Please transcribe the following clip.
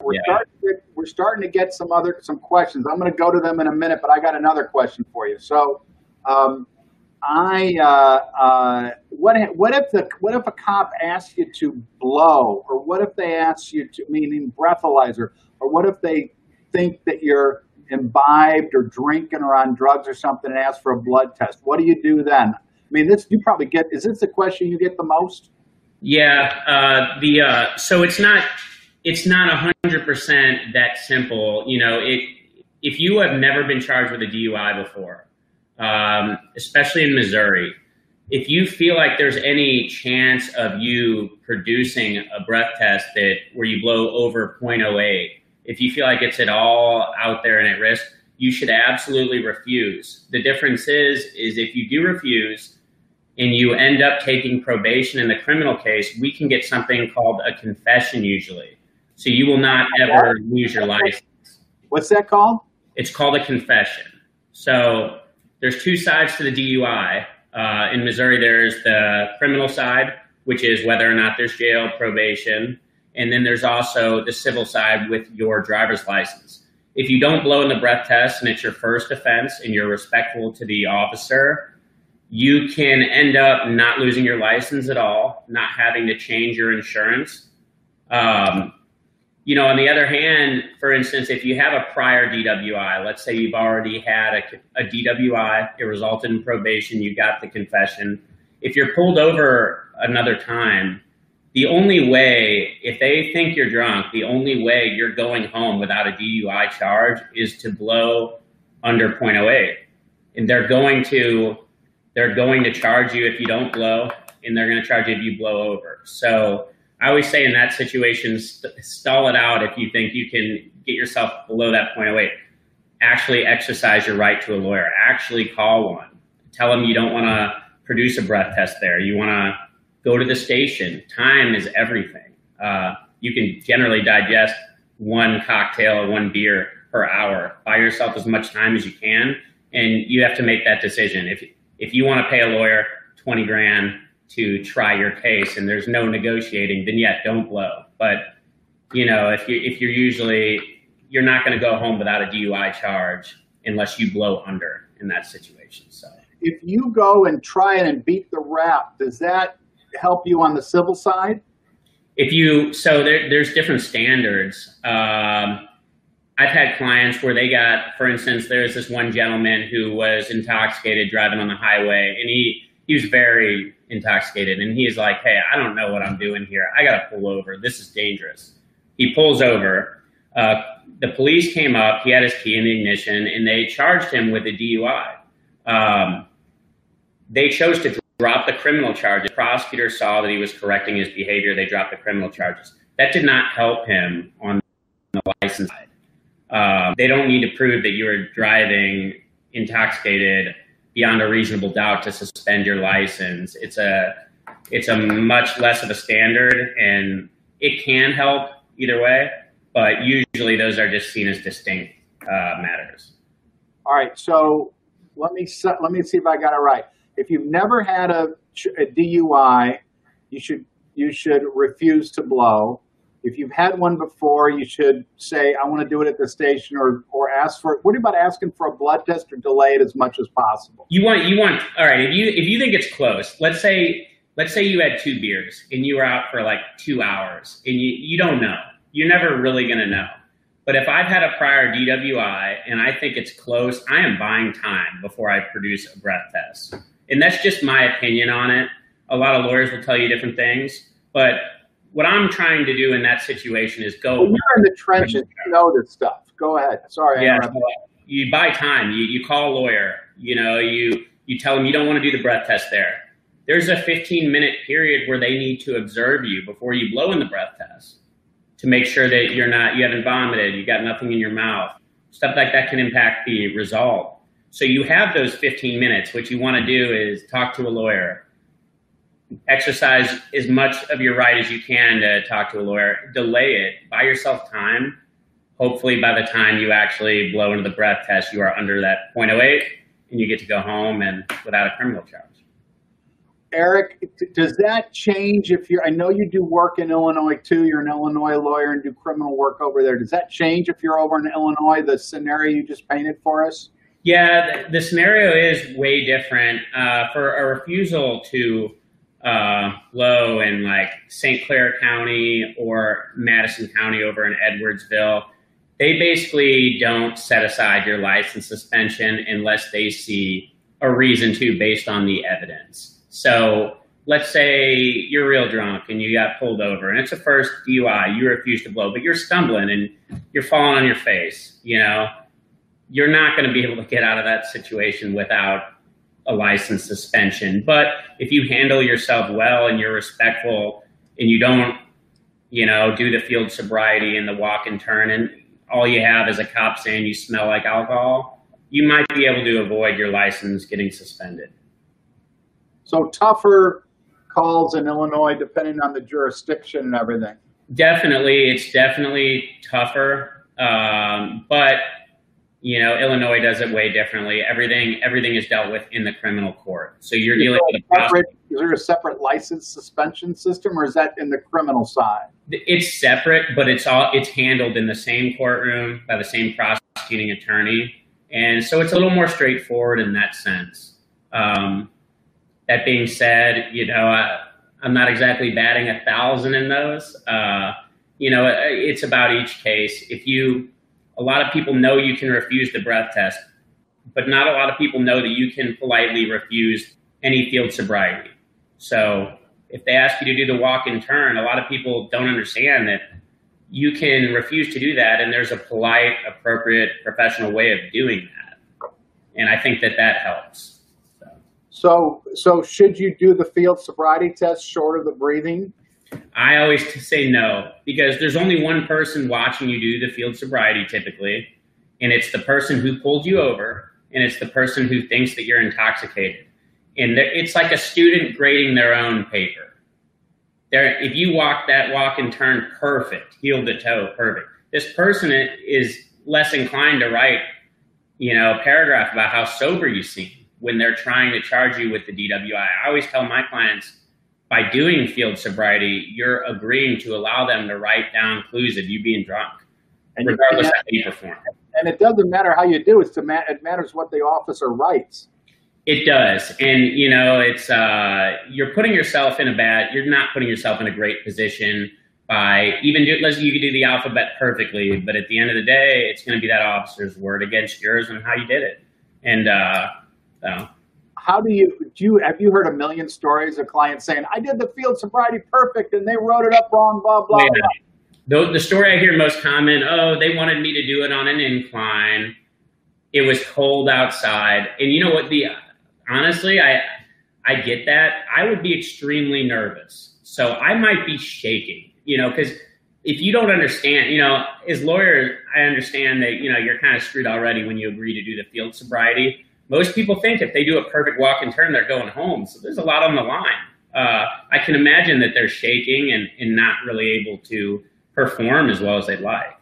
Yeah. we're starting to get some questions. I'm going to go to them in a minute, but I got another question for you. So, what if a cop asks you to blow, or what if they ask you to, meaning breathalyzer, or what if they think that you're imbibed or drinking or on drugs or something and ask for a blood test? What do you do then? I mean, you probably get. Is this the question you get the most? Yeah. So it's not 100% that simple. You know, if you have never been charged with a DUI before, especially in Missouri, if you feel like there's any chance of you producing a breath test where you blow over 0.08, if you feel like it's at all out there and at risk, you should absolutely refuse. The difference is if you do refuse and you end up taking probation in the criminal case, we can get something called a confession usually. So you will not ever lose your license. What's that called? It's called a confession. So there's two sides to the DUI. In Missouri, there's the criminal side, which is whether or not there's jail, probation. And then there's also the civil side with your driver's license. If you don't blow in the breath test and it's your first offense and you're respectful to the officer, you can end up not losing your license at all, not having to change your insurance. You know, on the other hand, for instance, if you have a prior DWI, let's say you've already had a DWI, it resulted in probation, you got the confession. If you're pulled over another time, the only way, if they think you're drunk, the only way you're going home without a DUI charge is to blow under 0.08. And they're going to charge you if you don't blow, and they're going to charge you if you blow over. So I always say in that situation, stall it out if you think you can get yourself below that 0.08. Actually exercise your right to a lawyer. Actually call one. Tell them you don't want to produce a breath test there. You want to go to the station. Time is everything. You can generally digest one cocktail or one beer per hour. Buy yourself as much time as you can, and you have to make that decision. If you want to pay a lawyer 20 grand to try your case and there's no negotiating, then yeah, don't blow. But you know, if you're not going to go home without a DUI charge unless you blow under in that situation. So if you go and try it and beat the rap, does that help you on the civil side? There's different standards. I've had clients where they got, for instance, there's this one gentleman who was intoxicated driving on the highway, and he was very intoxicated, and he's like, hey, I don't know what I'm doing here. I got to pull over. This is dangerous. He pulls over. The police came up. He had his key in the ignition, and they charged him with a DUI. They chose to drop the criminal charges. The prosecutor saw that he was correcting his behavior. They dropped the criminal charges. That did not help him on the license side. They don't need to prove that you were driving intoxicated beyond a reasonable doubt to suspend your license. It's a much less of a standard, and it can help either way, but usually those are just seen as distinct matters. All right, so let me see if I got it right. If you've never had a DUI, you should refuse to blow. If you've had one before, you should say, I want to do it at the station, or ask for it. What about asking for a blood test, or delay it as much as possible? You want, all right, if you think it's close, let's say you had 2 beers and you were out for like 2 hours and you don't know. You're never really going to know. But if I've had a prior DWI and I think it's close, I am buying time before I produce a breath test. And that's just my opinion on it. A lot of lawyers will tell you different things, but what I'm trying to do in that situation is go. Well, you're in the trenches, you know this stuff. Go ahead. Sorry. Yeah. You buy time. You call a lawyer. You know, you tell them you don't want to do the breath test there. There's a 15-minute period where they need to observe you before you blow in the breath test to make sure that you haven't vomited, you got nothing in your mouth. Stuff like that can impact the result. So you have those 15 minutes. What you want to do is talk to a lawyer. Exercise as much of your right as you can to talk to a lawyer. Delay it. Buy yourself time. Hopefully by the time you actually blow into the breath test, you are under that 0.08 and you get to go home and without a criminal charge. Eric, does that change if you're, I know you do work in Illinois too, you're an Illinois lawyer and do criminal work over there. Does that change if you're over in Illinois, the scenario you just painted for us? Yeah, the scenario is way different. For a refusal to blow in like St. Clair County or Madison County over in Edwardsville, they basically don't set aside your license suspension unless they see a reason to based on the evidence. So let's say you're real drunk and you got pulled over and it's a first DUI, you refuse to blow, but you're stumbling and you're falling on your face, you know, you're not going to be able to get out of that situation without a license suspension. But if you handle yourself well and you're respectful and you don't, you know, do the field sobriety and the walk and turn and all you have is a cop saying you smell like alcohol, you might be able to avoid your license getting suspended. So tougher calls in Illinois, depending on the jurisdiction and everything. Definitely, it's definitely tougher, but you know, Illinois does it way differently. Everything is dealt with in the criminal court. So you're dealing with a process. Is there a separate license suspension system, or is that in the criminal side? It's separate, but it's handled in the same courtroom by the same prosecuting attorney, and so it's a little more straightforward in that sense. That being said, you know, I'm not exactly batting 1,000 in those. You know, it's about each case. A lot of people know you can refuse the breath test, but not a lot of people know that you can politely refuse any field sobriety. So if they ask you to do the walk and turn, a lot of people don't understand that you can refuse to do that, and there's a polite, appropriate, professional way of doing that. And I think that helps. So should you do the field sobriety test short of the breathing? I always say no, because there's only one person watching you do the field sobriety typically, and it's the person who pulled you over, and it's the person who thinks that you're intoxicated. And it's like a student grading their own paper. If you walk that walk and turn perfect, heel to toe perfect, this person is less inclined to write, you know, a paragraph about how sober you seem when they're trying to charge you with the DWI. I always tell my clients, by doing field sobriety, you're agreeing to allow them to write down clues of you being drunk, and regardless of how you perform. And it doesn't matter how you do it. It matters what the officer writes. It does. And, you know, it's you're putting yourself you're not putting yourself in a great position by let's say you can do the alphabet perfectly, but at the end of the day, it's going to be that officer's word against yours on how you did it. And so. How have you heard a million stories of clients saying, I did the field sobriety perfect and they wrote it up wrong, blah, blah, blah. The story I hear most common, they wanted me to do it on an incline. It was cold outside. And you know what, honestly, I get that. I would be extremely nervous. So I might be shaking, you know, because if you don't understand, you know, as lawyers, I understand that, you know, you're kind of screwed already when you agree to do the field sobriety. Most people think if they do a perfect walk and turn, they're going home. So there's a lot on the line. I can imagine that they're shaking and not really able to perform as well as they'd like.